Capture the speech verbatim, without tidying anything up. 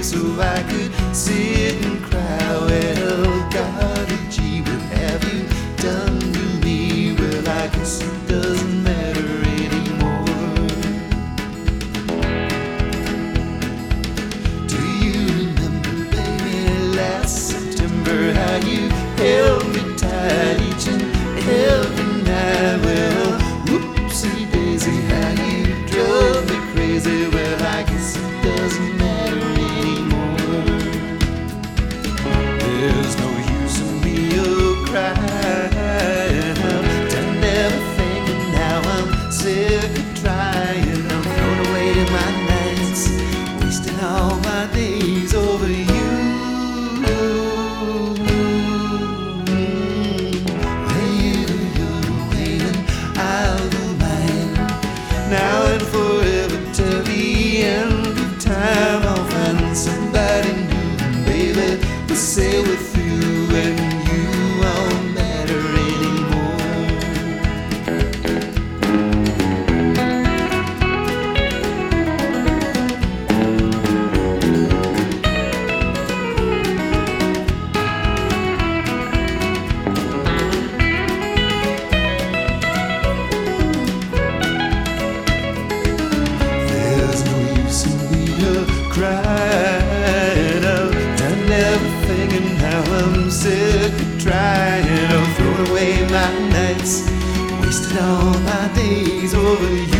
so I could sit and cry. Well, golly gee, what have you done to me? Well, I guess it doesn't matter anymore. Do you remember, baby, last September, how you held me tight each and every night? Well, whoopsie daisy, how you drove me crazy. Well, I guess it doesn't matter anymore. There's no use in me oh crying. I've done everything and now I'm sick of trying. I'm throwing away my nights, wasting all my days over you. Now and forever till the end of time, I'll find somebody new, baby, to sail with you, and you won't matter anymore. Crying, I've done everything and now I'm sick of trying. I've thrown away my nights, wasted all my days over you.